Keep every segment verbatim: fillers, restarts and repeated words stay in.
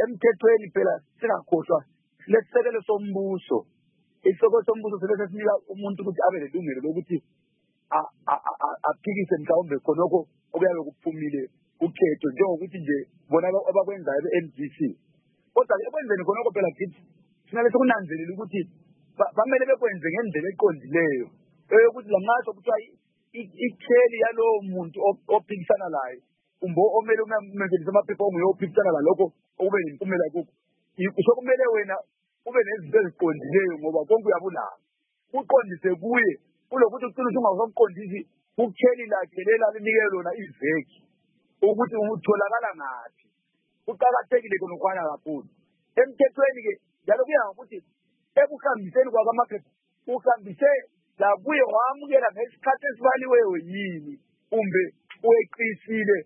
emthethweni phela singakhohlwa lesisekelo sombuso isisekelo sombuso sebese sinika umuntu ukuthi abe lelungelo lokuthi aphikise mhlawumbe khonokho okuyabe kuphumile ukhetho njengokuthi nje bona abakwenzayo be-N D C kodwa ekwenzeni khonokho phela kithi sinale sokunanzelela ukuthi bamele bekwenze ngendlela eqondileyo eyokuthi langasho kuthiwa ikheli yalowo muntu ophikisana laye kumbe omele umenzelisa amaphepha onguye ophikisana lalokho okube yimphumela kukho sokumele wena ube nezinto eziqondileyo ngoba konke uyabulala uqondise kuye kulokuthi ucina usungakuqondisi ukheli lakhe lela linike lona iveki ukuthi utholakala ngaphi kuqakathekile konokwana kakhulu emthethweni ke njalo kuya ngokuthi ekuhambiseni kwamaphepha uhambise labuye wamukela ngesikhathi esibaliweyo yini kumbe uyeqisile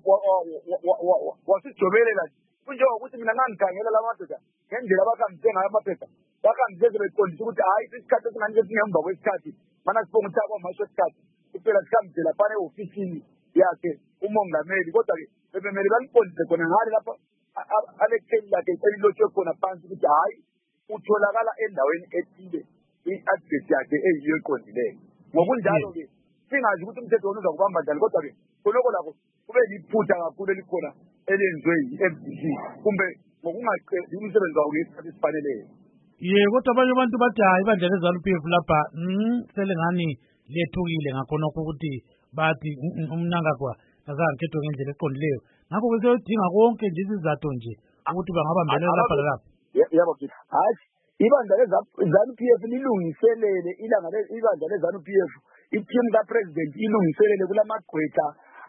wasijobelela kunjengokuthi mina ngangikhangela lamadoda ngendlela abahambise ngayo amaphepha bahambise beqondisa ukuthi hayi isikhathi esinganika singemva kwesikhathi mana sibonga ukuthi akwamasho esikhathi kuphela sihambise laphana e-ofisini yakhe umongameli kodwa-ke bebemele baliqondise khona ngale lapha alekheli lakhe elilotshwe khona phansi ukuthi hayi utholakala endaweni ethile i-address yakhe eyiyo eqondileyo ngokunjalo-ke singazi ukuthi umthetho wona uzakubamba njani kodwa-ke khonoko lakho kube liphutha kakhulu elikhona elenziwe yi-M D C kumbe ngokungaqedi umsebenzi wawo ngesikhathi esifaneleyo. Ye kodwa abanye abantu bathi hayi ibandla le-ZANU P F lapha selengani lethukile ngakhonokho ukuthi bathi umnankagwa akakhethwe ngendlela eqondileyo ngakho ke seyodinga konke nje isizathu nje ukuthi bangabambelela lapha lalapha. Yebo hayi ibandla le-ZANU P F lilungiselele ilanga ibandla le-ZANU P F i-team ka-president ilungiselele kulamagqwetha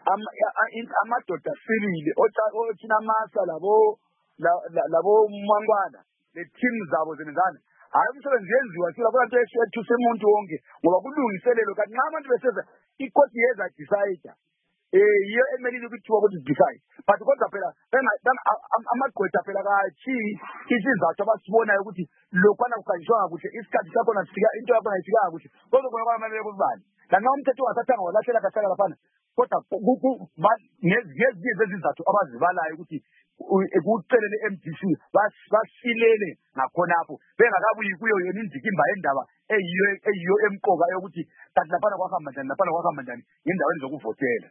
amadoda sibili othina masa labo labo mangwana le-team zabo zenezana hayi umsebenzi yenziwa sila kula nto ethuse umuntu wonke ngoba kulungiselelo kanti nxa abantu beseza ikoti yeza decide yiyo emelile ukuthiwa ukuthi decide but kodwa phela amagqwetha phela kathi isizathu abasibonayo ukuthi lokwana kuhanjiswanga kuhle isikhathi sakhona sifika into yakhona ifikanga kuhle kodwa khona kwamele kubani lanxa umthetho ungasathanga walahlela kahlala laphana kodwa ngezinye zezizathu abazibalayo ukuthi kucelele M D C basilele ngakhonapho bengakabuyi kuyo yona indikimba yendaba eyiyo eyiyo emqoka yokuthi kanti laphana kwahamba njani laphana kwahamba njani ngendaweni zokuvotela.